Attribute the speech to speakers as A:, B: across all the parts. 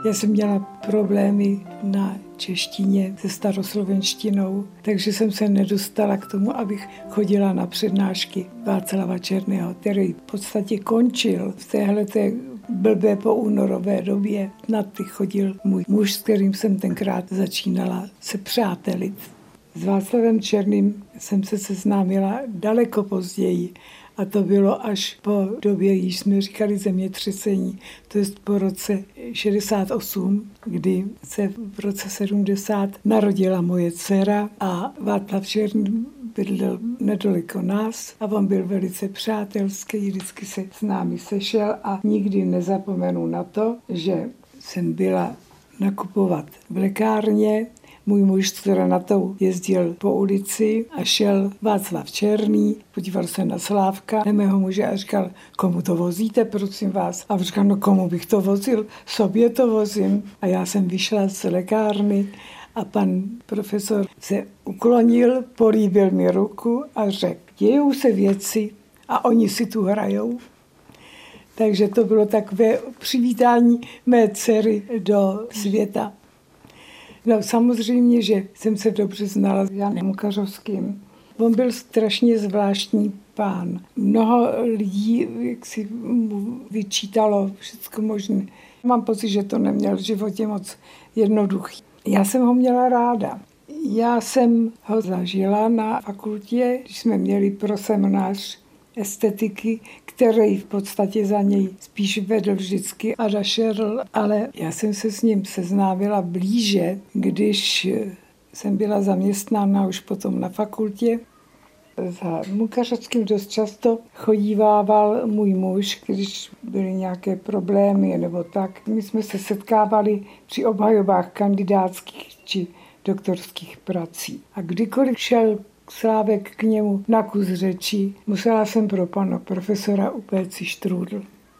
A: Já jsem měla problémy na češtině se staroslovenštinou, takže jsem se nedostala k tomu, abych chodila na přednášky Václava Černého, který v podstatě končil v téhleté blbé poúnorové době. Na ty chodil můj muž, s kterým jsem tenkrát začínala se přátelit. S Václavem Černým jsem se seznámila daleko později. A to bylo až po době, již jsme říkali zemětřesení, to je po roce 68, kdy se v roce 70 narodila moje dcera a Václav Černý bydlel nedaleko nás a on byl velice přátelský, vždycky se s námi sešel a nikdy nezapomenu na to, že jsem byla nakupovat v lékárně. Můj muž, který na to jezdil po ulici a šel Václav Černý, podíval se na Slávka, mého muže a říkal, komu to vozíte, prosím vás? A říkal, no komu bych to vozil? Sobě to vozím. A já jsem vyšla z lékárny a pan profesor se uklonil, políbil mi ruku a řekl, dějou se věci a oni si tu hrajou. Takže to bylo takové přivítání mé dcery do světa. No samozřejmě, že jsem se dobře znala s Janem Mukařovským. On byl strašně zvláštní pán. Mnoho lidí jak si mu vyčítalo všechno možné. Mám pocit, že to neměl v životě moc jednoduchý. Já jsem ho měla ráda. Já jsem ho zažila na fakultě, když jsme měli pro seminář estetiky, který v podstatě za něj spíš vedl vždycky Ada Scherl, ale já jsem se s ním seznámila blíže, když jsem byla zaměstnána už potom na fakultě. Za Mukařovským dost často chodívával můj muž, když byly nějaké problémy nebo tak. My jsme se setkávali při obhajobách kandidátských či doktorských prací. A kdykoliv šel Slávek k němu na kus řeči, musela jsem pro pana profesora upéct si štrůdl.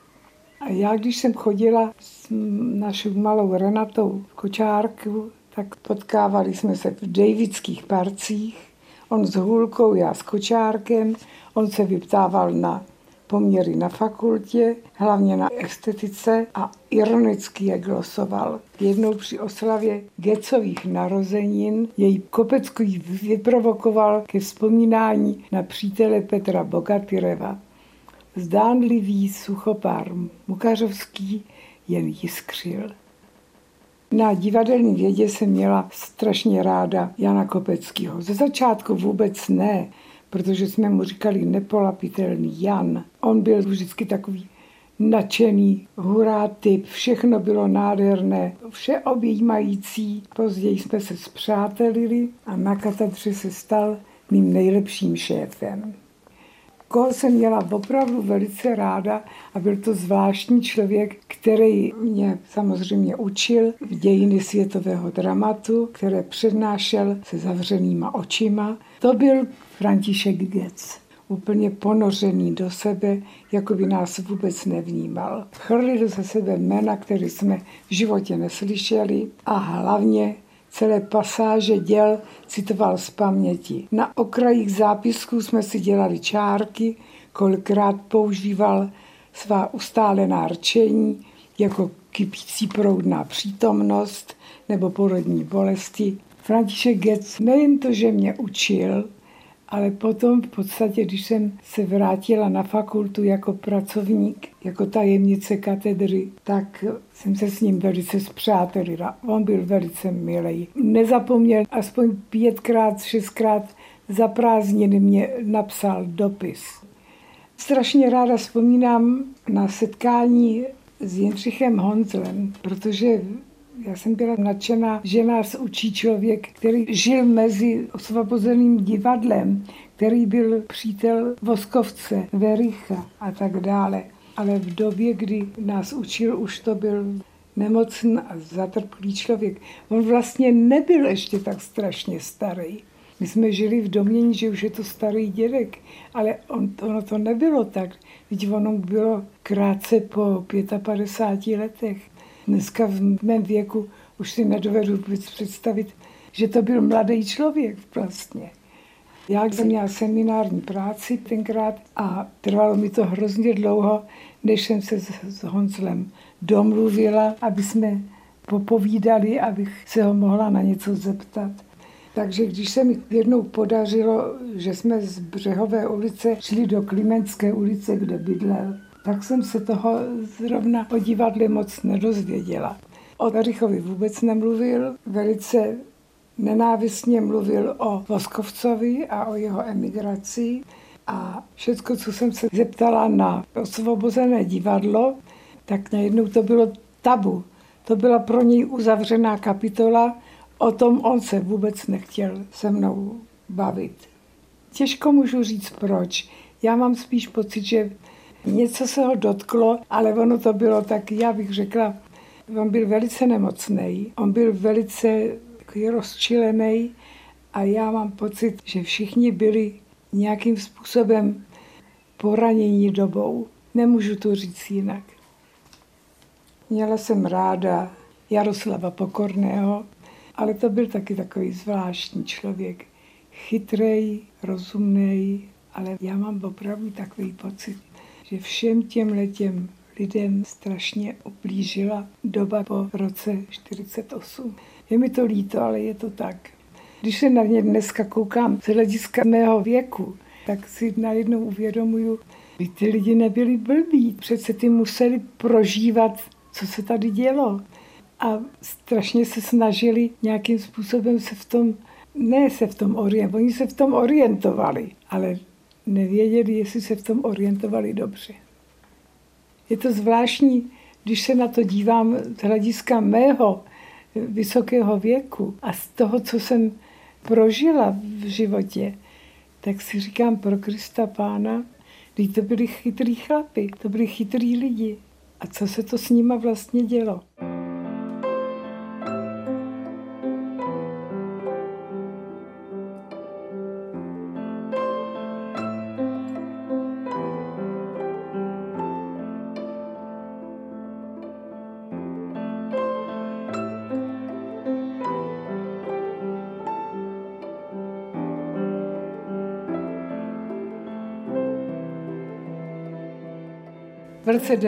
A: A já, když jsem chodila s naší malou Renatou v kočárku, tak potkávali jsme se v Davidských parcích. On s hůlkou, já s kočárkem. On se vyptával na poměry na fakultě, hlavně na estetice a ironicky je glosoval. Jednou při oslavě Gecových narozenin její Kopecku vyprovokoval ke vzpomínání na přítele Petra Bogatyreva. Zdánlivý suchopár Mukařovský jen jiskřil. Na divadelní vědě jsem měla strašně ráda Jana Kopeckého. Ze začátku vůbec ne, protože jsme mu říkali nepolapitelný Jan. On byl vždycky takový nadšený, hurá typ, všechno bylo nádherné, vše objímající. Později jsme se spřátelili a na katedře se stal mým nejlepším šéfem. Koho jsem měla opravdu velice ráda a byl to zvláštní člověk, který mě samozřejmě učil v dějiny světového dramatu, které přednášel se zavřenýma očima. To byl František Getz, úplně ponořený do sebe, jako by nás vůbec nevnímal. Chrlil ze sebe jména, které jsme v životě neslyšeli a hlavně celé pasáže děl citoval z paměti. Na okrajích zápisků jsme si dělali čárky, kolikrát používal svá ustálená rčení jako kypící proudná přítomnost nebo porodní bolesti. František Getz nejen to, že mě učil, ale potom v podstatě, když jsem se vrátila na fakultu jako pracovník, jako tajemnice katedry, tak jsem se s ním velice spřátelila. On byl velice milý. Nezapomněl, aspoň 5krát, 6krát za prázdniny mě napsal dopis. Strašně ráda vzpomínám na setkání s Jindřichem Honzlem, protože já jsem byla nadšená, že nás učí člověk, který žil mezi osvobozeným divadlem, který byl přítel Voskovce, Vericha a tak dále. Ale v době, kdy nás učil, už to byl nemocný a zatrpklý člověk. On vlastně nebyl ještě tak strašně starý. My jsme žili v domnění, že už je to starý dědek, ale ono to nebylo tak. Vždyť ono bylo krátce po 55 letech. Dneska v mém věku už si nedovedu představit, že to byl mladý člověk vlastně. Já jsem měla seminární práci tenkrát a trvalo mi to hrozně dlouho, než jsem se s Honzlem domluvila, aby jsme popovídali, abych se ho mohla na něco zeptat. Takže když se mi jednou podařilo, že jsme z Břehové ulice šli do Klimentské ulice, kde bydlel, tak jsem se toho zrovna o divadle moc nedozvěděla. O Werichovi vůbec nemluvil, velice nenávistně mluvil o Voskovcovi a o jeho emigraci. A všecko, co jsem se zeptala na Osvobozené divadlo, tak najednou to bylo tabu. To byla pro něj uzavřená kapitola, o tom on se vůbec nechtěl se mnou bavit. Těžko můžu říct proč. Já mám spíš pocit, že něco se ho dotklo, ale ono to bylo tak, já bych řekla, on byl velice nemocný, on byl velice rozčilený a já mám pocit, že všichni byli nějakým způsobem poranění dobou. Nemůžu to říct jinak. Měla jsem ráda Jaroslava Pokorného, ale to byl taky takový zvláštní člověk. Chytrej, rozumnej, ale já mám opravdu takový pocit, že všem těm lidem strašně ublížila doba po roce 1948. Je mi to líto, ale je to tak. Když se na ně dneska koukám z hlediska mého věku, tak si najednou uvědomuju, že ty lidi nebyli blbí. Přece ty museli prožívat, co se tady dělo. A strašně se snažili nějakým způsobem se v tom orientovali. Oni se v tom orientovali, ale nevěděli, jestli se v tom orientovali dobře. Je to zvláštní, když se na to dívám z hlediska mého vysokého věku a z toho, co jsem prožila v životě, tak si říkám pro Krista Pána, když to byli chytrý chlapi, to byli chytrý lidi. A co se to s nima vlastně dělo? V roce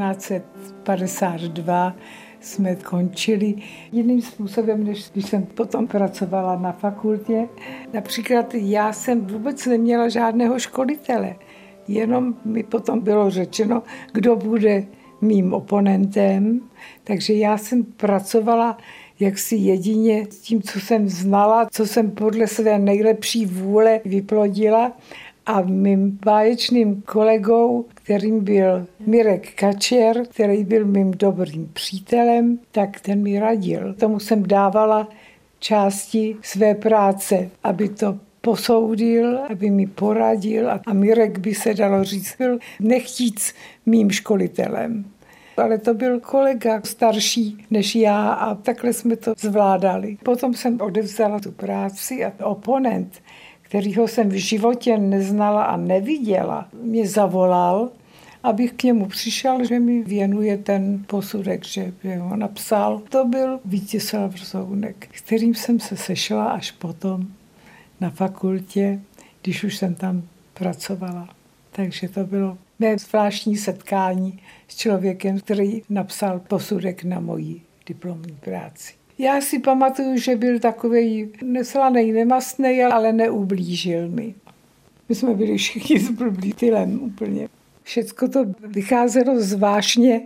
A: 1952 jsme končili jiným způsobem, než když jsem potom pracovala na fakultě. Například já jsem vůbec neměla žádného školitele, jenom mi potom bylo řečeno, kdo bude mým oponentem. Takže já jsem pracovala jaksi jedině s tím, co jsem znala, co jsem podle své nejlepší vůle vyplodila. A mým báječným kolegou, kterým byl Mirek Kačer, který byl mým dobrým přítelem, tak ten mi radil. Tomu jsem dávala části své práce, aby to posoudil, aby mi poradil. A Mirek, by se dalo říct, byl nechtíc mým školitelem. Ale to byl kolega starší než já a takhle jsme to zvládali. Potom jsem odevzdala tu práci a oponent, kterýho jsem v životě neznala a neviděla, mě zavolal, abych k němu přišel, že mi věnuje ten posudek, že ho napsal. To byl Vítězslav Rzounek, s kterým jsem se sešla až potom na fakultě, když už jsem tam pracovala. Takže to bylo mé zvláštní setkání s člověkem, který napsal posudek na moji diplomní práci. Já si pamatuju, že byl takovej neslanej, nemastnej, ale neublížil mi. My jsme byli všichni zblblí tylem úplně. Všecko to vycházelo zvláštně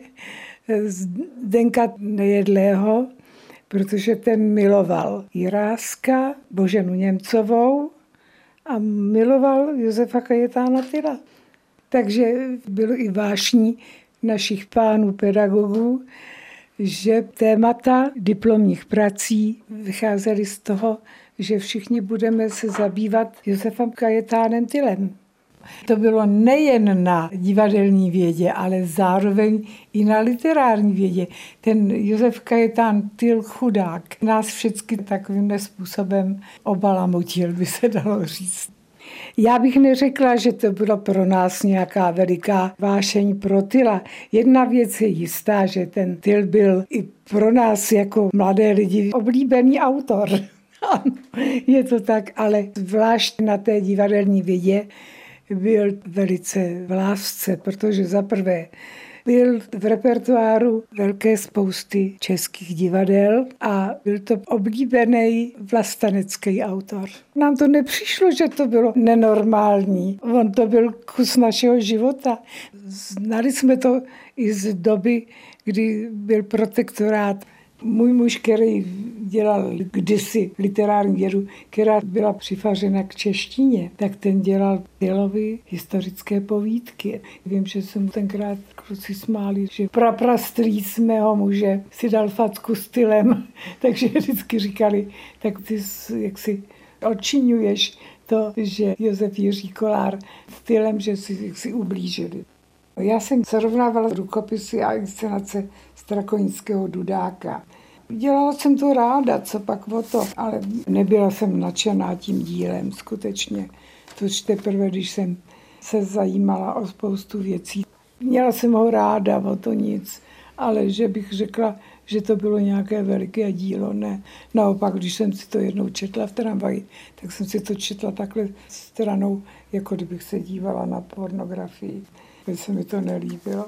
A: z Zdenka Nejedlého, protože ten miloval Jiráska, Boženu Němcovou a miloval Josefa Kajetána Tyla. Takže bylo i vášní našich pánů pedagogů, že témata diplomních prací vycházely z toho, že všichni budeme se zabývat Josefem Kajetánem Tylem. To bylo nejen na divadelní vědě, ale zároveň i na literární vědě. Ten Josef Kajetán Tyl chudák nás všechny takovým způsobem obalamotil, by se dalo říct. Já bych neřekla, že to bylo pro nás nějaká veliká vášeň pro Tyla. Jedna věc je jistá, že ten Tyl byl i pro nás jako mladé lidi oblíbený autor. Je to tak, ale zvlášť na té divadelní vědě byl velice v lásce, protože zaprvé byl v repertoáru velké spousty českých divadel a byl to oblíbený vlastenecký autor. Nám to nepřišlo, že to bylo nenormální. On to byl kus našeho života. Znali jsme to i z doby, kdy byl protektorát. Můj muž, který dělal kdysi literární vědu, která byla přifařena k češtině, tak ten dělal Tylovy historické povídky. Vím, že se mu tenkrát kluci smáli, že prastrýc mého muže si dal facku stylem, takže vždycky říkali, tak ty jak si odčiňuješ to, že Josef Jiří Kollár stylem, že si ublížili. Já jsem srovnávala rukopisy a inscenace Strakonického Dudáka. Dělala jsem to ráda, co pak o to, ale nebyla jsem nadšená tím dílem skutečně. To teprve, když jsem se zajímala o spoustu věcí. Měla jsem ho ráda, o to nic, ale že bych řekla, že to bylo nějaké veliké dílo, ne. Naopak, když jsem si to jednou četla v tramvaji, tak jsem si to četla takhle stranou, jako kdybych se dívala na pornografii. Se mi to nelíbilo.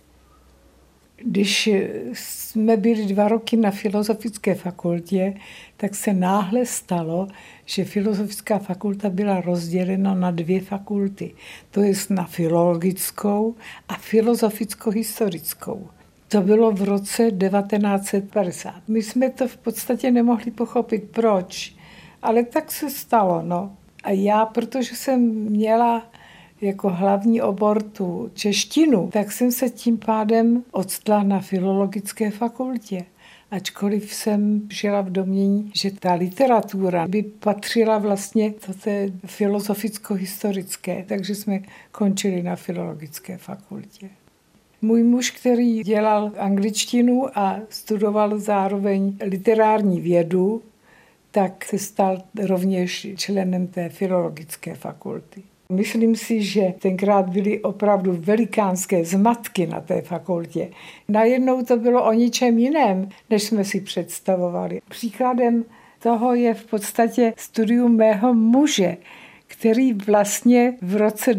A: Když jsme byli 2 roky na Filozofické fakultě, tak se náhle stalo, že Filozofická fakulta byla rozdělena na 2 fakulty. To je na filologickou a filozoficko-historickou. To bylo v roce 1950. My jsme to v podstatě nemohli pochopit, proč. Ale tak se stalo, no. A já, protože jsem měla jako hlavní obor tu češtinu, tak jsem se tím pádem odstla na filologické fakultě. Ačkoliv jsem žila v domnění, že ta literatura by patřila vlastně do té filozoficko-historické, takže jsme končili na filologické fakultě. Můj muž, který dělal angličtinu a studoval zároveň literární vědu, tak se stal rovněž členem té filologické fakulty. Myslím si, že tenkrát byly opravdu velikánské zmatky na té fakultě. Najednou to bylo o ničem jiném, než jsme si představovali. Příkladem toho je v podstatě studium mého muže, který vlastně v roce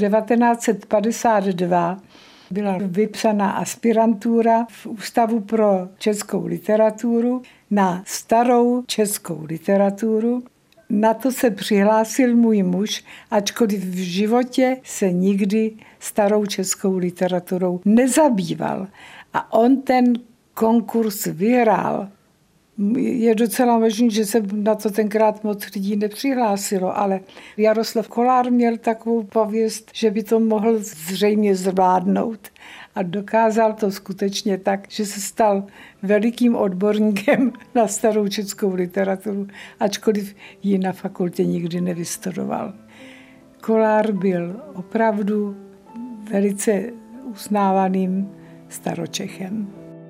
A: 1952 byla vypsaná aspirantura v Ústavu pro českou literaturu na starou českou literaturu. Na to se přihlásil můj muž, ačkoliv v životě se nikdy starou českou literaturou nezabýval. A on ten konkurs vyhrál. Je docela možné, že se na to tenkrát moc lidí nepřihlásilo, ale Jaroslav Kollár měl takovou pověst, že by to mohl zřejmě zvládnout. A dokázal to skutečně tak, že se stal velikým odborníkem na starou českou literaturu, ačkoliv ji na fakultě nikdy nevystudoval. Kollár byl opravdu velice uznávaným staročechem.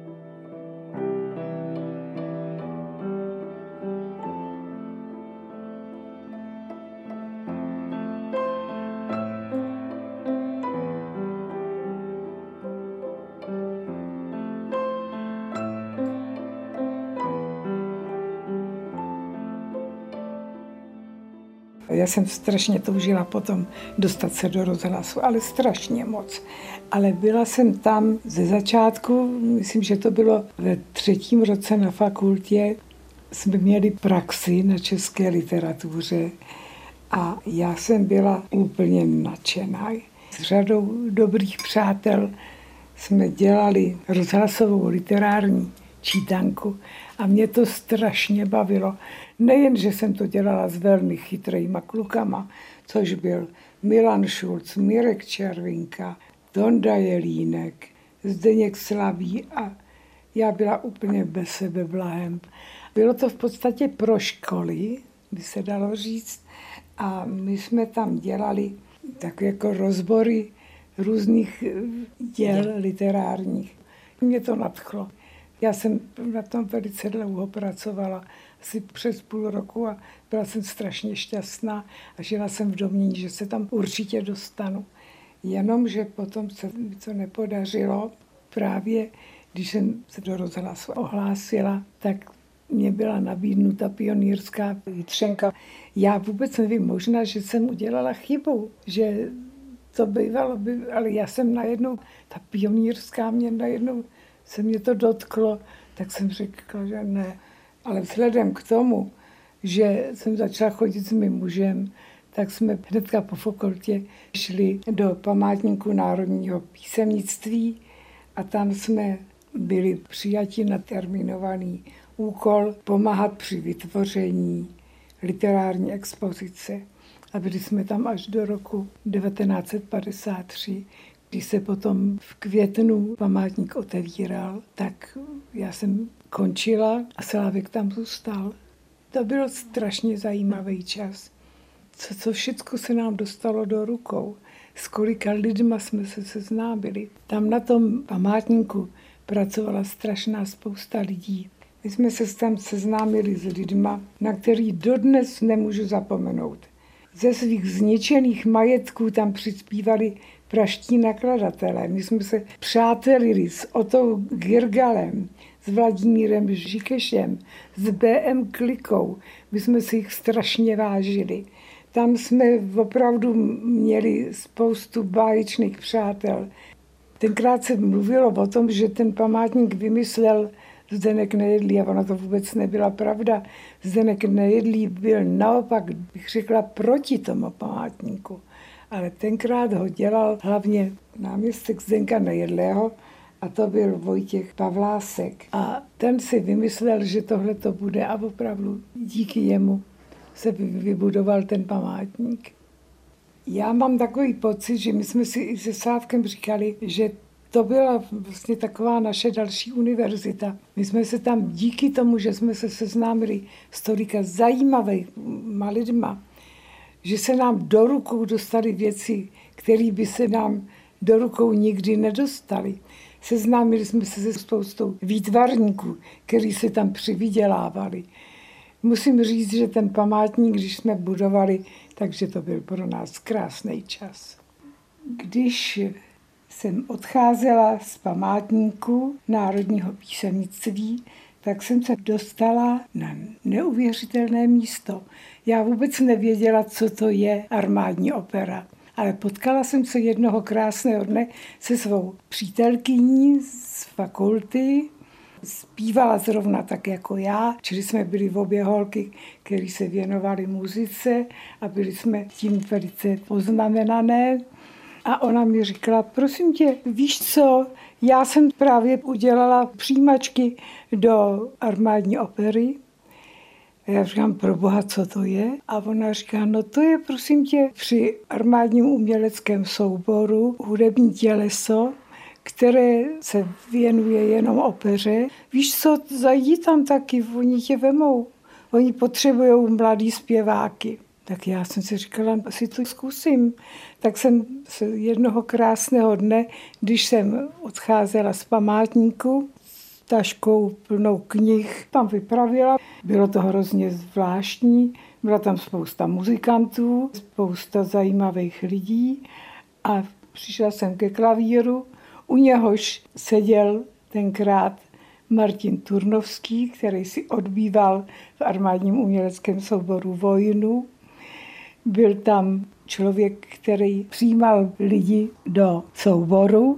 A: Já jsem strašně toužila potom dostat se do rozhlasu, ale strašně moc. Ale byla jsem tam ze začátku, myslím, že to bylo ve 3. roce na fakultě, jsme měli praxi na české literatuře a já jsem byla úplně nadšená. S řadou dobrých přátel jsme dělali rozhlasovou literární čítanku a mě to strašně bavilo. Nejen, že jsem to dělala s velmi chytrýma klukama, což byl Milan Šulc, Mirek Červinka, Tonda Jelínek, Zdeněk Slaví a já byla úplně bez sebe blahem. Bylo to v podstatě pro školy, by se dalo říct, a my jsme tam dělali tak jako rozbory různých děl literárních. Mě to nadchlo. Já jsem na tom velice dlouho pracovala, asi přes půl roku a byla jsem strašně šťastná a žila jsem v domnění, že se tam určitě dostanu. Jenomže potom se mi to nepodařilo. Právě když jsem se do rozhlasu ohlásila, tak mě byla nabídnuta pionýrská jitřenka. Já vůbec nevím, možná, že jsem udělala chybu, že To bývalo, ale já jsem najednou, ta pionýrská najednou se mě to dotklo, tak jsem řekla, že ne. Ale vzhledem k tomu, že jsem začala chodit s mým mužem, tak jsme hnedka po fakultě šli do památníku národního písemnictví a tam jsme byli přijati na termínovaný úkol pomáhat při vytvoření literární expozice. A byli jsme tam až do roku 1953, když se potom v květnu památník otevíral, tak já jsem končila a Slávek tam zůstal. To byl strašně zajímavý čas. Co všechno se nám dostalo do rukou, s kolika lidma jsme se seznámili. Tam na tom památníku pracovala strašná spousta lidí. My jsme se tam seznámili s lidma, na který dodnes nemůžu zapomenout. Ze svých zničených majetků tam přispívali praští nakladatelé. My jsme se přátelili s Otou Girgalem, s Vladimírem Žikešem, s B.M. Klikou. My jsme si jich strašně vážili. Tam jsme opravdu měli spoustu báječných přátel. Tenkrát se mluvilo o tom, že ten památník vymyslel Zdeněk Nejedlý, a ona to vůbec nebyla pravda. Zdeněk Nejedlý byl naopak, bych řekla, proti tomu památníku. Ale tenkrát ho dělal hlavně náměstek Zdenka Nejedlého, a to byl Vojtěch Pavlásek. A ten si vymyslel, že tohle to bude, a opravdu díky jemu se vybudoval ten památník. Já mám takový pocit, že my jsme si i se Slávkem říkali, že to byla vlastně taková naše další univerzita. My jsme se tam díky tomu, že jsme se seznámili s tolika zajímavýma lidma, že se nám do rukou dostaly věci, které by se nám do rukou nikdy nedostaly. Seznámili jsme se se spoustou výtvarníků, kteří se tam přivydělávali. Musím říct, že ten památník, když jsme budovali, takže to byl pro nás krásný čas. Když jsem odcházela z památníku národního písemnictví, tak jsem se dostala na neuvěřitelné místo. Já vůbec nevěděla, co to je armádní opera. Ale potkala jsem se jednoho krásného dne se svou přítelkyní z fakulty. Zpívala zrovna tak jako já, čili jsme byli obě holky, které se věnovaly muzice a byli jsme tím velice poznamenané. A ona mi říkala, prosím tě, víš co, já jsem právě udělala přijímačky do armádní opery. A já říkám, proboha, co to je? A ona říká, no to je, prosím tě, při armádním uměleckém souboru hudební těleso, které se věnuje jenom opeře. Víš co, zajdi tam taky, oni tě vemou. Oni potřebují mladý zpěváky. Tak já jsem si říkala, asi to zkusím. Tak jsem se jednoho krásného dne, když jsem odcházela z památníku, s taškou plnou knih tam vypravila. Bylo to hrozně zvláštní. Byla tam spousta muzikantů, spousta zajímavých lidí a přišla jsem ke klavíru. U něhož seděl tenkrát Martin Turnovský, který si odbýval v armádním uměleckém souboru Vojnu. Byl tam člověk, který přijímal lidi do souboru,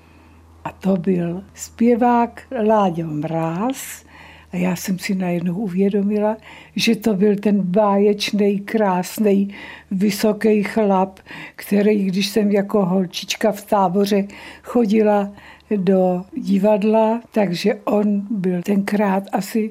A: a to byl zpěvák Láďo Mráz. A já jsem si najednou uvědomila, že to byl ten báječný, krásný, vysoký chlap, který, když jsem jako holčička v táboře chodila do divadla, takže on byl tenkrát asi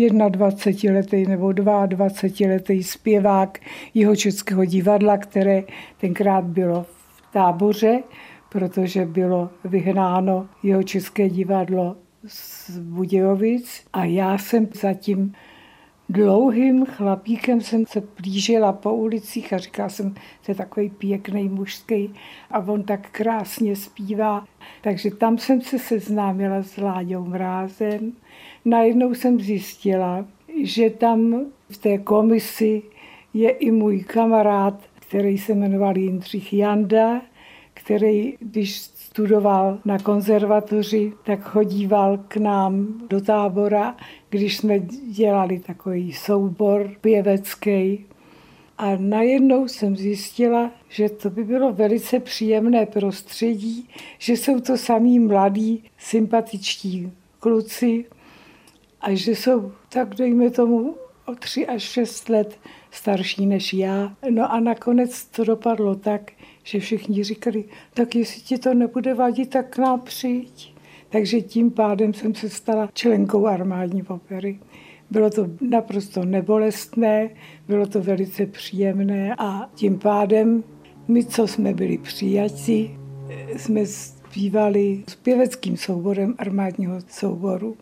A: 21letý nebo 22letý zpěvák Jihočeského divadla, které tenkrát bylo v táboře, protože bylo vyhnáno Jihočeské divadlo z Budějovic. A já jsem za tím dlouhým chlapíkem jsem se plížila po ulicích a říkala jsem, to je takový pěkný mužský a on tak krásně zpívá. Takže tam jsem se seznámila s Láďou Mrázem. Najednou jsem zjistila, že tam v té komisi je i můj kamarád, který se jmenoval Jindřich Janda, který, když studoval na konzervatoři, tak chodíval k nám do tábora, když jsme dělali takový soubor pěvecký. A najednou jsem zjistila, že to by bylo velice příjemné prostředí, že jsou to samí mladí, sympatičtí kluci a že jsou tak, dejme tomu, o 3 až 6 let starší než já. No a nakonec to dopadlo tak, že všichni říkali, tak jestli ti to nebude vadit, tak k nám přijď. Takže tím pádem jsem se stala členkou armádní opery. Bylo to naprosto nebolestné, bylo to velice příjemné a tím pádem my, co jsme byli přijatí, jsme zpívali s pěveckým souborem armádního souboru.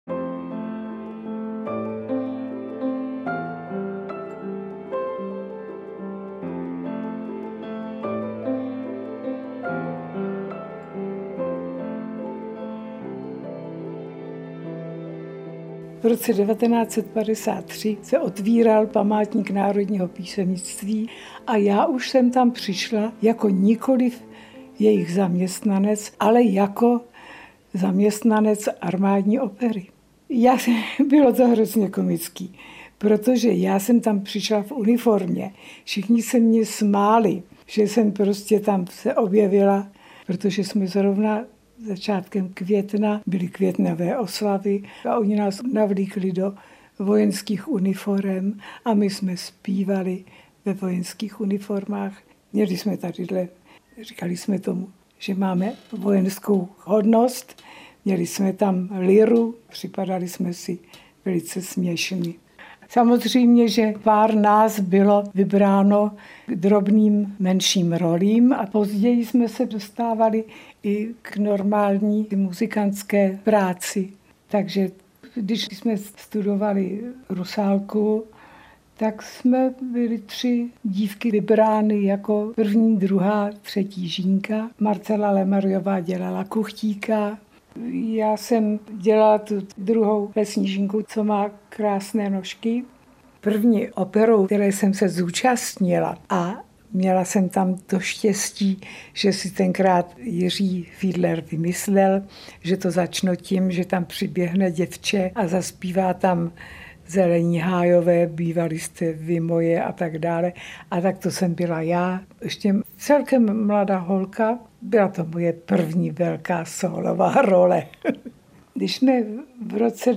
A: V roce 1953 se otvíral památník národního písemnictví a já už jsem tam přišla jako nikoliv jejich zaměstnanec, ale jako zaměstnanec armádní opery. Bylo to hrozně komický, protože já jsem tam přišla v uniformě. Všichni se mě smáli, že jsem prostě tam se objevila, protože jsme zrovna začátkem května byly květnové oslavy a oni nás navlíkli do vojenských uniform a my jsme zpívali ve vojenských uniformách. Měli jsme tadyhle, říkali jsme tomu, že máme vojenskou hodnost, měli jsme tam liru, připadali jsme si velice směšní. Samozřejmě, že pár nás bylo vybráno k drobným menším rolím a později jsme se dostávali i k normální muzikantské práci. Takže když jsme studovali Rusálku, tak jsme byli 3 dívky vybrány jako první, druhá, třetí žínka. Marcela Lemariová dělala kuchtíka. Já jsem dělala tu druhou lesní žínku, co má krásné nožky. První operou, které jsem se zúčastnila a měla jsem tam to štěstí, že si tenkrát Jiří Fiedler vymyslel, že to začne tím, že tam přiběhne děvče a zaspívá tam Zelení hájové, bývali jste vy moje a tak dále. A tak to jsem byla já, ještě celkem mladá holka. Byla to moje první velká sólová role. Když jsme v roce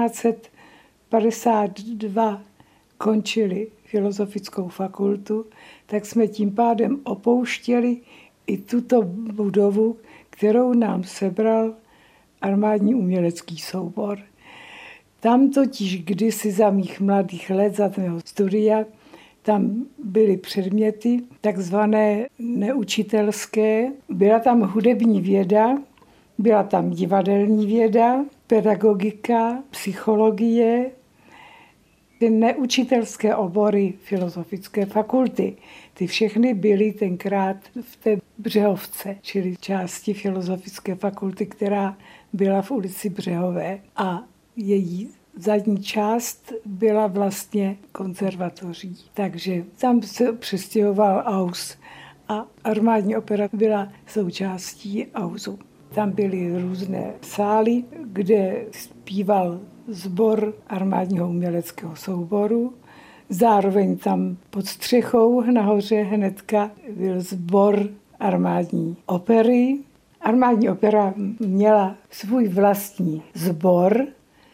A: 1952 končili filozofickou fakultu, tak jsme tím pádem opouštěli i tuto budovu, kterou nám sebral armádní umělecký soubor. Tam totiž kdysi za mých mladých let, za mého studia, tam byly předměty takzvané neučitelské. Byla tam hudební věda, byla tam divadelní věda, pedagogika, psychologie, ty neučitelské obory filozofické fakulty. Ty všechny byly tenkrát v té Břehovce, čili části filozofické fakulty, která byla v ulici Břehové. A její zadní část byla vlastně konzervatoří. Takže tam se přestěhoval AUS a armádní opera byla součástí AUSu. Tam byly různé sály, kde zpíval sbor armádního uměleckého souboru. Zároveň tam pod střechou nahoře hnedka byl sbor armádní opery. Armádní opera měla svůj vlastní sbor,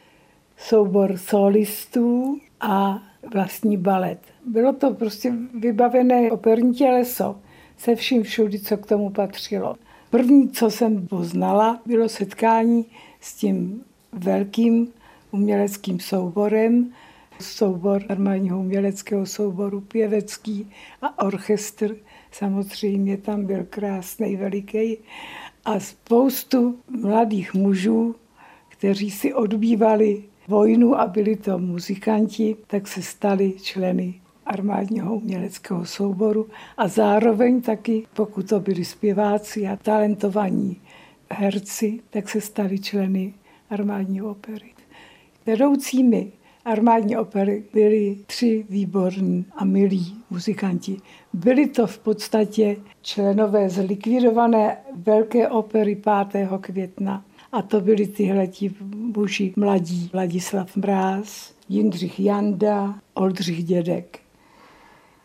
A: soubor solistů a vlastní balet. Bylo to prostě vybavené operní těleso se vším všudy, co k tomu patřilo. První, co jsem poznala, bylo setkání s tím velkým uměleckým souborem, soubor armádního uměleckého souboru pěvecký a orchestr. Samozřejmě tam byl krásný, veliký a spoustu mladých mužů, kteří si odbývali vojnu a byli to muzikanti, tak se stali členy armádního uměleckého souboru a zároveň taky, pokud to byli zpěváci a talentovaní herci, tak se stali členy armádní opery. Vedoucími armádní opery byli 3 výborní a milí muzikanti. Byli to v podstatě členové zlikvidované velké opery 5. května. A to byli tyhleti muži mladí. Ladislav Mráz, Jindřich Janda, Oldřich Dědek.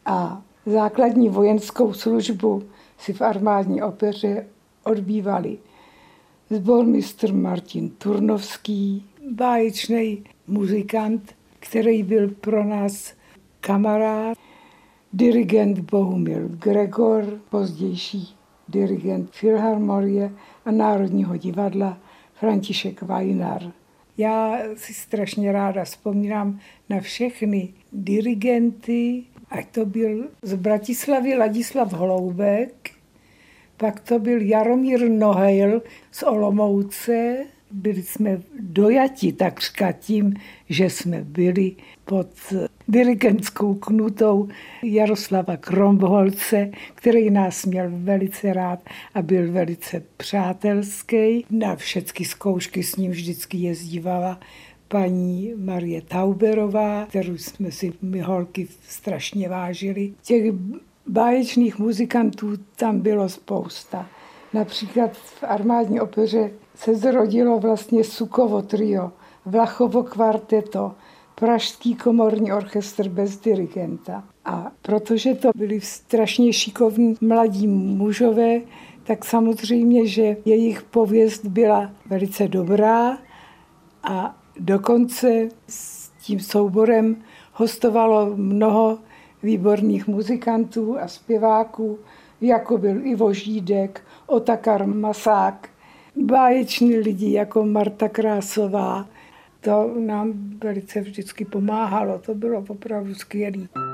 A: A základní vojenskou službu si v armádní opeře odbývali sbormistr Martin Turnovský, báječný muzikant, který byl pro nás kamarád, dirigent Bohumil Gregor, pozdější dirigent Filharmonie a Národního divadla František Vajnar. Já si strašně ráda vzpomínám na všechny dirigenty, ať to byl z Bratislavy Ladislav Holoubek, pak to byl Jaromír Nohejl z Olomouce. Byli jsme dojati takřka tím, že jsme byli pod dirigentskou knutou Jaroslava Kromholce, který nás měl velice rád a byl velice přátelský. Na všechny zkoušky s ním vždycky jezdívala paní Marie Tauberová, kterou jsme si my holky strašně vážili. Těch báječných muzikantů tam bylo spousta. Například v armádní opeře se zrodilo vlastně Sukovo trio, Vlachovo kvarteto, Pražský komorní orchestr bez dirigenta. A protože to byli strašně šikovní mladí mužové, tak samozřejmě, že jejich pověst byla velice dobrá a dokonce s tím souborem hostovalo mnoho výborných muzikantů a zpěváků, jako byl Ivo Žídek, Otakar Masák, báječní lidi jako Marta Krásová. To nám velice vždycky pomáhalo, to bylo opravdu skvělé.